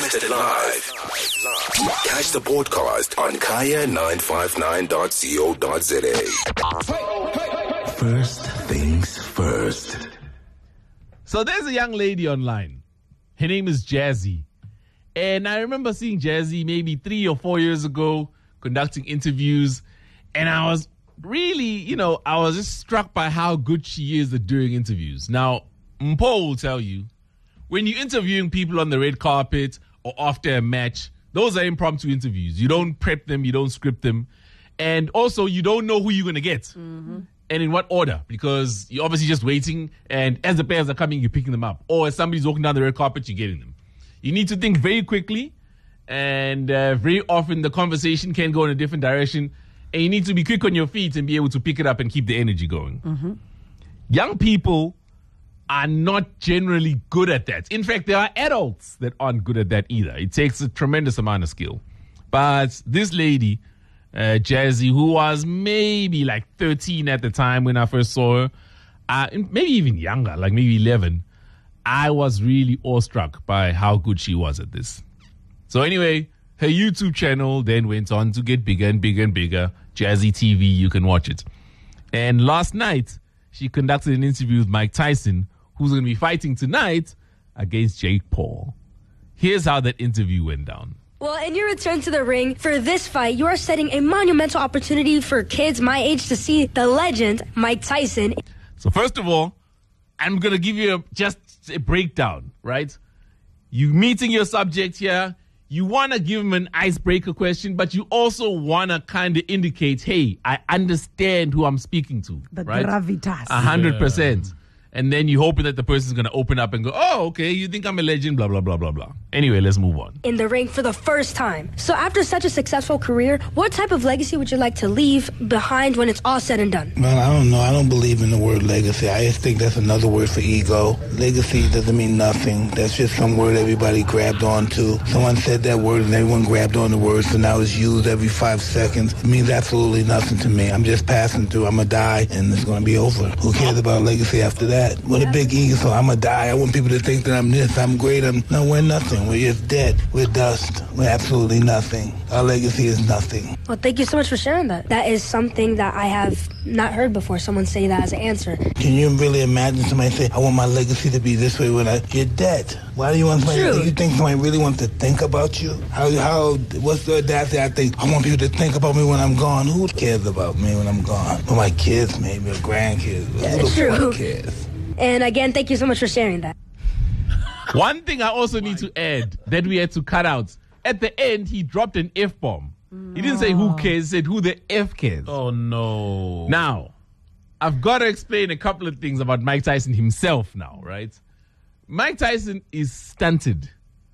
Unlimited Live. Catch the podcast on kaya959.co.za. First things first. So there's a young lady online. Her name is Jazzy. And I remember seeing Jazzy maybe 3 or 4 years ago conducting interviews. And I was really, I was just struck by how good she is at doing interviews. Now, Mpo will tell you, when you're interviewing people on the red carpet or after a match, those are impromptu interviews. You don't prep them, you don't script them. And also, you don't know who you're going to get. Mm-hmm. And in what order, because you're obviously just waiting, and as the players are coming, you're picking them up. Or as somebody's walking down the red carpet, you're getting them. You need to think very quickly, and very often the conversation can go in a different direction, and you need to be quick on your feet and be able to pick it up and keep the energy going. Mm-hmm. Young people are not generally good at that. In fact, there are adults that aren't good at that either. It takes a tremendous amount of skill. But this lady, Jazzy, who was maybe like 13 at the time when I first saw her, maybe even younger, like maybe 11, I was really awestruck by how good she was at this. So anyway, her YouTube channel then went on to get bigger and bigger and bigger. Jazzy TV, you can watch it. And last night, she conducted an interview with Mike Tyson, who's going to be fighting tonight against Jake Paul. Here's how that interview went down. Well, in your return to the ring for this fight, you are setting a monumental opportunity for kids my age to see the legend, Mike Tyson. So first of all, I'm going to give you just a breakdown, right? You meeting your subject here. You want to give him an icebreaker question, but you also want to kind of indicate, hey, I understand who I'm speaking to. The right? gravitas. 100%. Yeah. And then you're hoping that the person's going to open up and go, oh, okay, you think I'm a legend, blah, blah, blah, blah, blah. Anyway, let's move on. In the ring for the first time. So after such a successful career, what type of legacy would you like to leave behind when it's all said and done? Well, I don't know. I don't believe in the word legacy. I just think that's another word for ego. Legacy doesn't mean nothing. That's just some word everybody grabbed onto. Someone said that word and everyone grabbed on the word, so now it's used every 5 seconds. It means absolutely nothing to me. I'm just passing through. I'm going to die, and it's going to be over. Who cares about legacy after that? What a big ego, so I'm going to die. I want people to think that I'm this, I'm great. No, we're nothing. We're just dead. We're dust. We're absolutely nothing. Our legacy is nothing. Well, thank you so much for sharing that. That is something that I have not heard before, someone say that as an answer. Can you really imagine somebody say, I want my legacy to be this way when you're dead? Why do you want somebody to, you think somebody really wants to think about you? What's the audacity? I think, I want people to think about me when I'm gone. Who cares about me when I'm gone? Well, my kids maybe, or grandkids. Yeah, it's true. Who cares? And again, thank you so much for sharing that. One thing I also need to add that we had to cut out. At the end, he dropped an F-bomb. He didn't say who cares, he said who the F cares. Oh, no. Now, I've got to explain a couple of things about Mike Tyson himself now, right? Mike Tyson is stunted.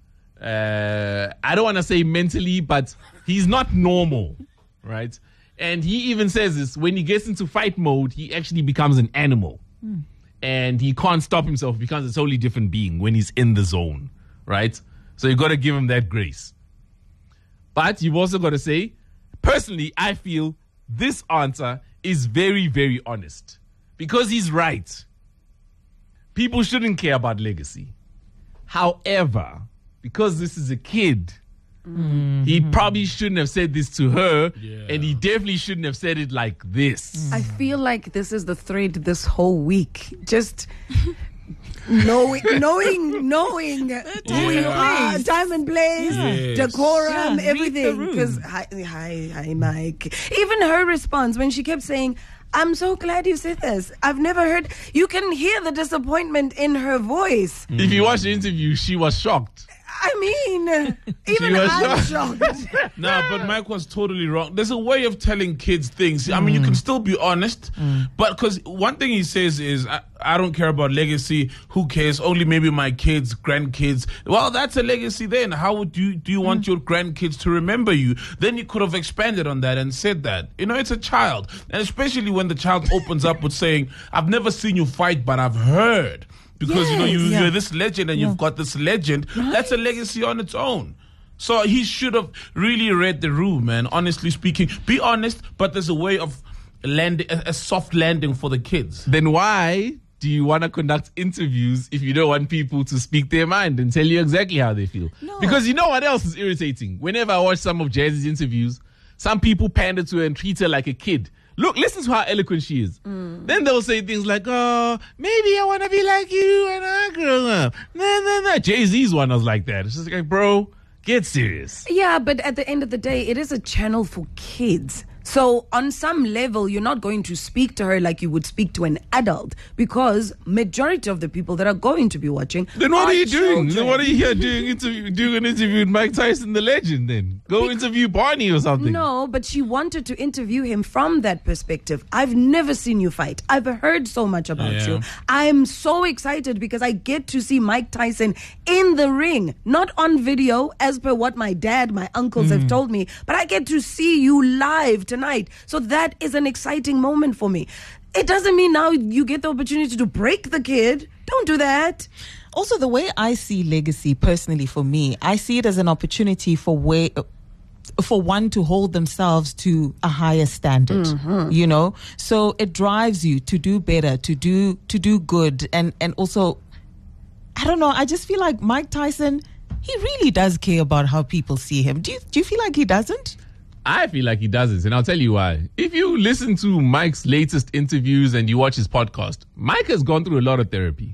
I don't want to say mentally, but he's not normal, right? And he even says this, when he gets into fight mode, he actually becomes an animal. And he can't stop himself. He becomes a totally different being when he's in the zone, right? So you got to give him that grace. But you've also got to say, personally, I feel this answer is very, very honest. Because he's right. People shouldn't care about legacy. However, because this is a kid, he probably shouldn't have said this to her, and he definitely shouldn't have said it like this. I feel like this is the thread this whole week. Just knowing who you are, time and place, decorum, everything. Because hi, Mike. Even her response when she kept saying, I'm so glad you said this. I've never heard. You can hear the disappointment in her voice. If you watch the interview, she was shocked. I mean, even I'm shocked. Nah, but Mike was totally wrong. There's a way of telling kids things. I mean, you can still be honest, but because one thing he says is, I don't care about legacy. Who cares? Only maybe my kids, grandkids. Well, that's a legacy then. How would do you want your grandkids to remember you? Then you could have expanded on that and said that. It's a child. And especially when the child opens up with saying, I've never seen you fight, but I've heard. Because, you're this legend and you've got this legend. Right. That's a legacy on its own. So he should have really read the room, man. Honestly speaking. Be honest, but there's a way of a soft landing for the kids. Then why do you want to conduct interviews if you don't want people to speak their mind and tell you exactly how they feel? No. Because you know what else is irritating? Whenever I watch some of Jazzy's interviews, some people pander to her and treat her like a kid. Look, listen to how eloquent she is. Then they'll say things like, oh, maybe I want to be like you when I grow up. Nah. Jay-Z's one was like that. It's just like, bro, get serious. Yeah, but at the end of the day, it is a channel for kids. So on some level, you're not going to speak to her like you would speak to an adult, because majority of the people that are going to be watching. Then what are you doing? children. Then what are you here doing an interview with Mike Tyson, the legend then? Go interview Barney or something. No, but she wanted to interview him from that perspective. I've never seen you fight. I've heard so much about you. I'm so excited because I get to see Mike Tyson in the ring, not on video as per what my dad, my uncles have told me, but I get to see you live tonight. So that is an exciting moment for me. It doesn't mean now you get the opportunity to break the kid. Don't do that. Also, the way I see legacy personally for me, I see it as an opportunity for one to hold themselves to a higher standard, you know? So it drives you to do better, to do good. And also, I don't know, I just feel like Mike Tyson, he really does care about how people see him. Do you feel like he doesn't? I feel like he doesn't, and I'll tell you why. If you listen to Mike's latest interviews and you watch his podcast, Mike has gone through a lot of therapy.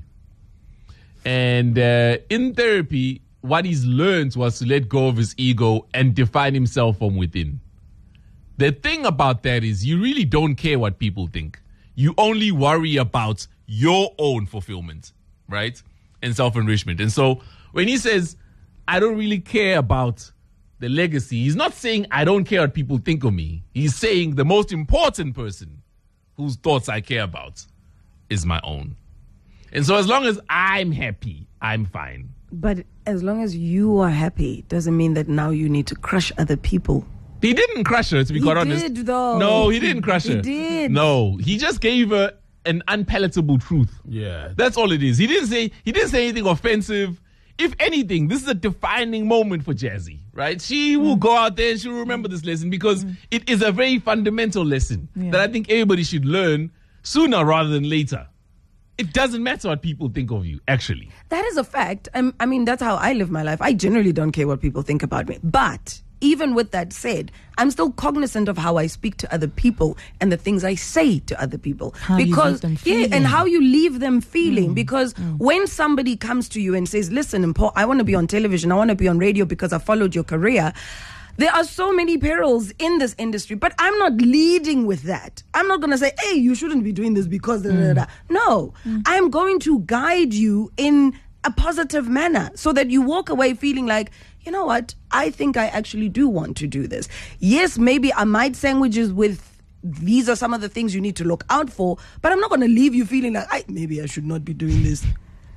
And in therapy, what he's learned was to let go of his ego and define himself from within. The thing about that is you really don't care what people think. You only worry about your own fulfillment, right? And self-enrichment. And so when he says, I don't really care about the legacy, he's not saying I don't care what people think of me. He's saying the most important person whose thoughts I care about is my own. And so as long as I'm happy, I'm fine. But as long as you are happy, doesn't mean that now you need to crush other people. He didn't crush her, to be quite honest. He did, though. No, he didn't crush her. He did. No, he just gave her an unpalatable truth. Yeah. That's all it is. He didn't say anything offensive. If anything, this is a defining moment for Jazzy, right? She will go out there and she'll remember this lesson because it is a very fundamental lesson that I think everybody should learn sooner rather than later. It doesn't matter what people think of you, actually. That is a fact. I mean, that's how I live my life. I generally don't care what people think about me. But even with that said, I'm still cognizant of how I speak to other people and the things I say to other people. How you leave them feeling. And how you leave them feeling. Because when somebody comes to you and says, listen, Paul, I want to be on television, I want to be on radio because I followed your career. There are so many perils in this industry, but I'm not leading with that. I'm not going to say, hey, you shouldn't be doing this because... No, I'm going to guide you in a positive manner so that you walk away feeling like, you know what, I think I actually do want to do this. Yes, maybe I might sandwiches with, these are some of the things you need to look out for, but I'm not going to leave you feeling like, maybe I should not be doing this.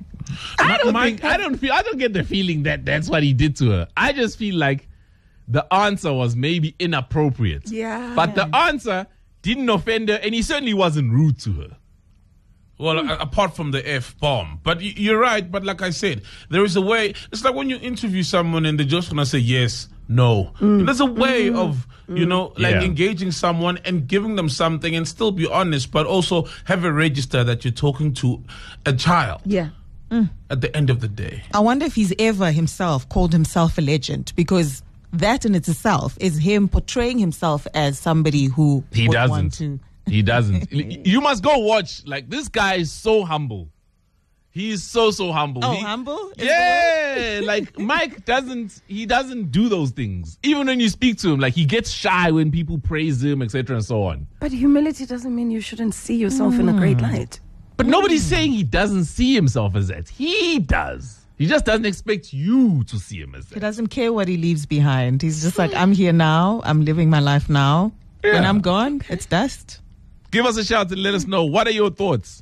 I don't get the feeling that that's what he did to her. I just feel like the answer was maybe inappropriate. Yeah. But the answer didn't offend her, and he certainly wasn't rude to her. Well, apart from the F-bomb. But you're right, but like I said, there is a way. It's like when you interview someone and they're just going to say yes, no. There's a way of, engaging someone and giving them something and still be honest, but also have a register that you're talking to a child. Yeah. At the end of the day. I wonder if he's ever himself called himself a legend, because that in itself is him portraying himself as somebody who He would doesn't. want to. He doesn't. You must go watch. Like, this guy is so humble. He is so humble. Oh, humble? Is Yeah. Like, Mike doesn't do those things. Even when you speak to him, like, he gets shy when people praise him, etc. and so on. But humility doesn't mean you shouldn't see yourself in a great light. But nobody's saying he doesn't see himself as that. He does. He just doesn't expect you to see him as He that. doesn't care what he leaves behind. He's just like, I'm here now. I'm living my life now. When I'm gone, it's dust. Give us a shout and let us know. What are your thoughts?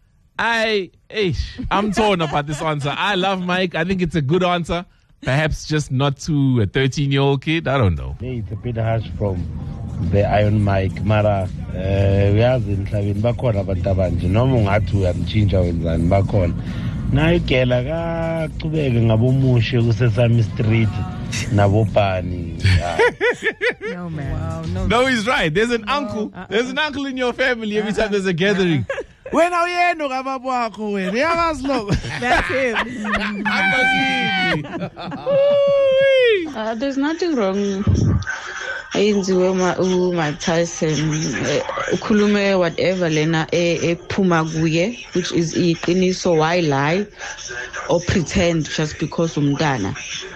I'm torn about this answer. I love Mike. I think it's a good answer. Perhaps just not to a 13-year-old kid. I don't know. It's a bit harsh from the Iron Mike. Mara, uyazi emhlabeni bakhona abantu abanje noma ungathi uyamtshintsha wenzani bakhona. Naye gela kaqhubeke ngabomushe kusesami street nabobani. No, man. Wow, No, he's right. There's an uncle. There's an uncle in your family every time there's a gathering. Wena uyeno kababa wakho wena. Uyakazi lo. That's him. There's nothing wrong. Mike Tyson ukhulume whatever lena ephuma kuye, which is iqiniso. Why lie or pretend just because umntana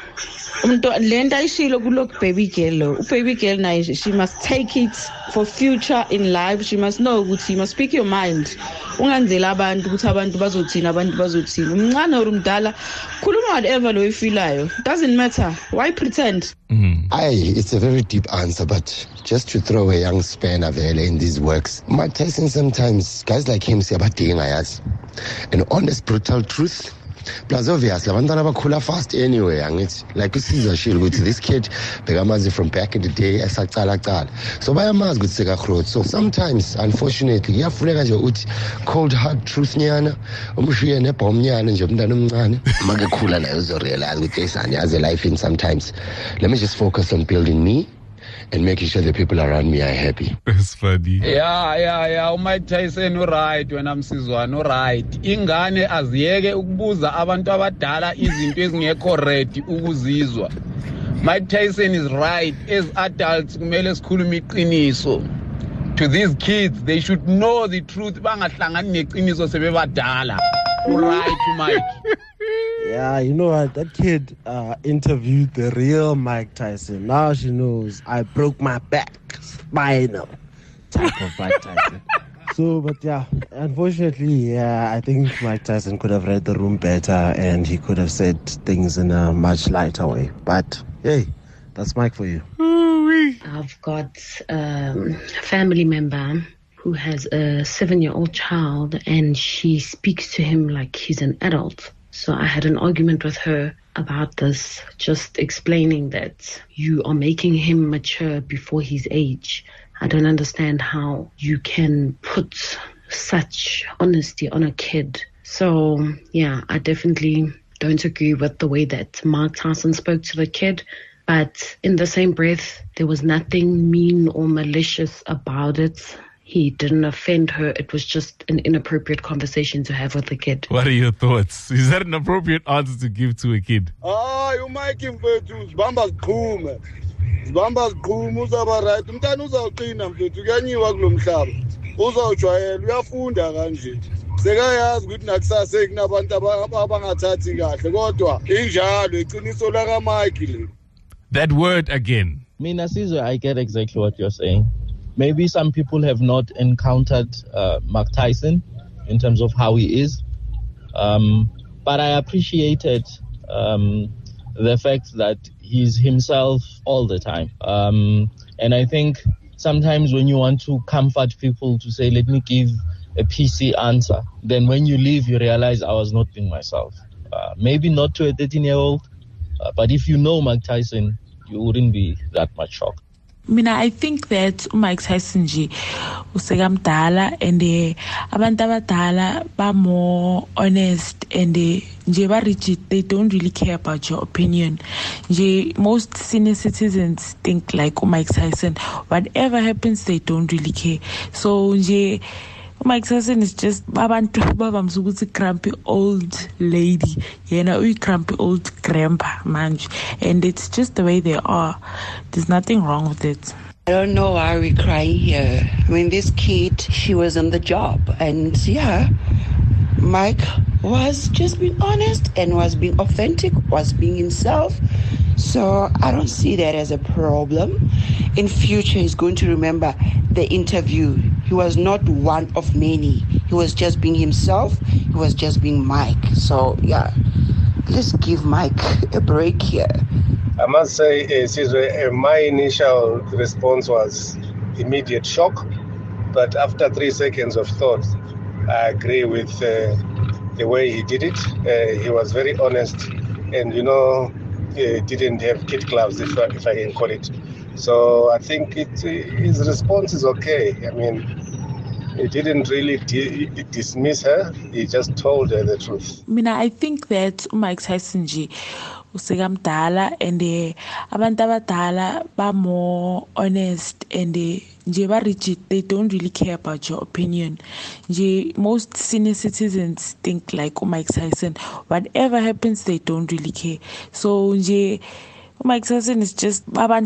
lenta ishilo kulok baby girl baby girl naye she must take it for future in life. She must know ukuthi you must speak your mind. Ungenzela abantu ukuthi abantu bazothina umncane or umdala khuluma whatever lo ifilayo, doesn't matter. Why pretend? It's a very deep answer, but just to throw a young spanner in these works, Mike Tyson, sometimes guys like him say about an honest, brutal truth. Plus, obviously, abantwana bakhula fast anyway. Like uSizwe shilo ukuthi this kid bekamazi from back in the day esaqala. So bayamazi ukuthi sekakhroth. So sometimes, unfortunately, kuyafuneka nje uthi cold hard truth nyana, umshiye nebomb nyana nje umntana omncane. Makekhula naye uzorealize ukuthi esani has a life in sometimes. Let me just focus on building me and making sure the people around me are happy. It's funny. Yeah. Mike Tyson right when I'm Sizwana right. Ingane aziyeke ukubuza abantu abadala izinto ezingekho ready ukuzizwa. Mike Tyson is right. As adults kumele sikhulume iqiniso. To these kids, they should know the truth. Bangahlangani neqiniso sebebadala. Right, Mike. Yeah, you know what? That kid interviewed the real Mike Tyson. Now she knows I broke my back, spinal type of Mike Tyson. So, but yeah, unfortunately, I think Mike Tyson could have read the room better and he could have said things in a much lighter way. But hey, that's Mike for you. I've got a family member who has a 7-year-old child and she speaks to him like he's an adult. So I had an argument with her about this, just explaining that you are making him mature before his age. I don't understand how you can put such honesty on a kid. So, yeah, I definitely don't agree with the way that Mike Tyson spoke to the kid. But in the same breath, there was nothing mean or malicious about it. He didn't offend her. It was just an inappropriate conversation to have with the kid. What are your thoughts? Is that an appropriate answer to give to a kid? Umike mfethu zibamba ziqhume. Zibamba ziqhume uzaba right. Umntana uzawuqina mfethu kuyanyiwa kulomhlaba. Uzawujwayela uyafunda kanje. Sekayazi ukuthi nakusasa kunabantu abangathathi kahle kodwa injalo iqiniso laka Mike le. That word again. Mina Sizwe, I get exactly what you're saying. Maybe some people have not encountered Mike Tyson in terms of how he is. But I appreciated the fact that he's himself all the time. And I think sometimes when you want to comfort people to say, let me give a PC answer, then when you leave, you realize I was not being myself. Maybe not to a 13-year-old, but if you know Mike Tyson, you wouldn't be that much shocked. I think that Mike Tyson nje usekamdala and abantu abadala ba more honest and nje ba rigid. They don't really care about your opinion. Nje most senior citizens think like Mike Tyson, whatever happens they don't really care. So nje Mike Tyson is just abantu babamza ukuthi grumpy old lady, grumpy old grandpa manje, and it's just the way they are. There's nothing wrong with it. I don't know why we're crying here. I mean, this kid, she was on the job, and yeah, Mike was just being honest and was being authentic, was being himself. So I don't see that as a problem. In future, he's going to remember the interview. He was not one of many. He was just being himself. He was just being Mike. So yeah, let's give Mike a break here. I must say, my initial response was immediate shock. But after 3 seconds of thought, I agree with the way he did it. He was very honest and, didn't have kid gloves, if I can call it. So I think his response is okay. I mean, he didn't really dismiss her. He just told her the truth. I think that Mike Tyson nje usekamdala and abantu abadala ba more honest and nje nje ba rigid, they don't really care about your opinion. Nje, most senior citizens think like Mike Tyson, whatever happens, they don't really care. So nje, Mike Tyson is just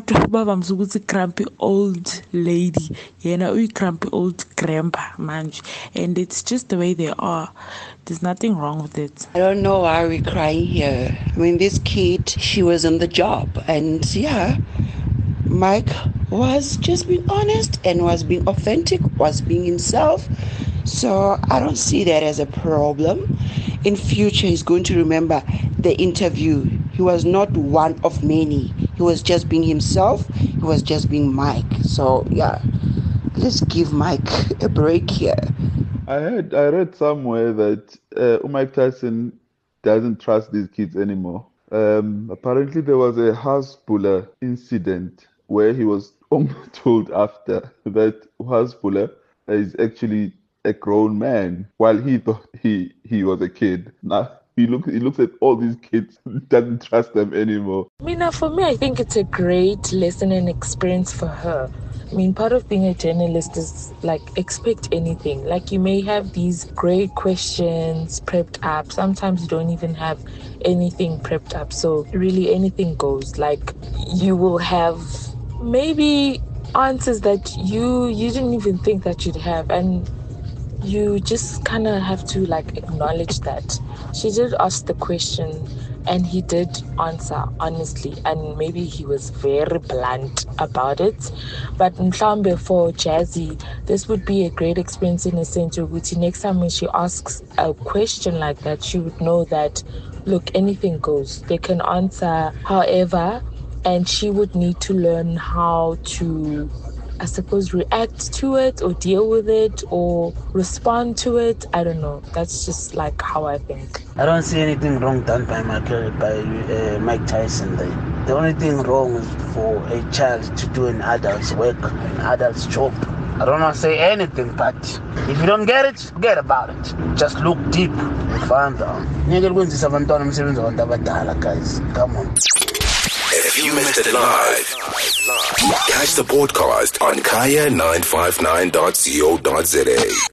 a grumpy old lady, grumpy old grandpa, man. And it's just the way they are. There's nothing wrong with it. I don't know why we're crying here. I mean, this kid, she was on the job. And yeah, Mike was just being honest and was being authentic, was being himself. So I don't see that as a problem. In future, he's going to remember the interview. He was not one of many. He was just being himself. He was just being Mike. So yeah, let's give Mike a break here. I read somewhere that Mike Tyson doesn't trust these kids anymore. Apparently there was a Hasbulla incident where he was told after that Hasbulla is actually a grown man while he thought he was a kid. Now he looks at all these kids, doesn't trust them anymore. For me, I think it's a great lesson and experience for her. Part of being a journalist is like expect anything. Like you may have these great questions prepped up. Sometimes you don't even have anything prepped up. So really anything goes. Like you will have maybe answers that you didn't even think that you'd have, and you just kind of have to like acknowledge that. She did ask the question and he did answer honestly, and maybe he was very blunt about it. But mhlambe for Jazzy, this would be a great experience in a sense which next time when she asks a question like that, she would know that look, anything goes. They can answer however, and she would need to learn how to, I suppose, react to it or deal with it or respond to it. I don't know. That's just like how I think. I don't see anything wrong done by Mike Tyson. The only thing wrong is for a child to do an adult's work, an adult's job. I don't want to say anything, but if you don't get it, forget about it. Just look deep and find out. Guys, come on. If you missed it live, catch the podcast on kaya959.co.za.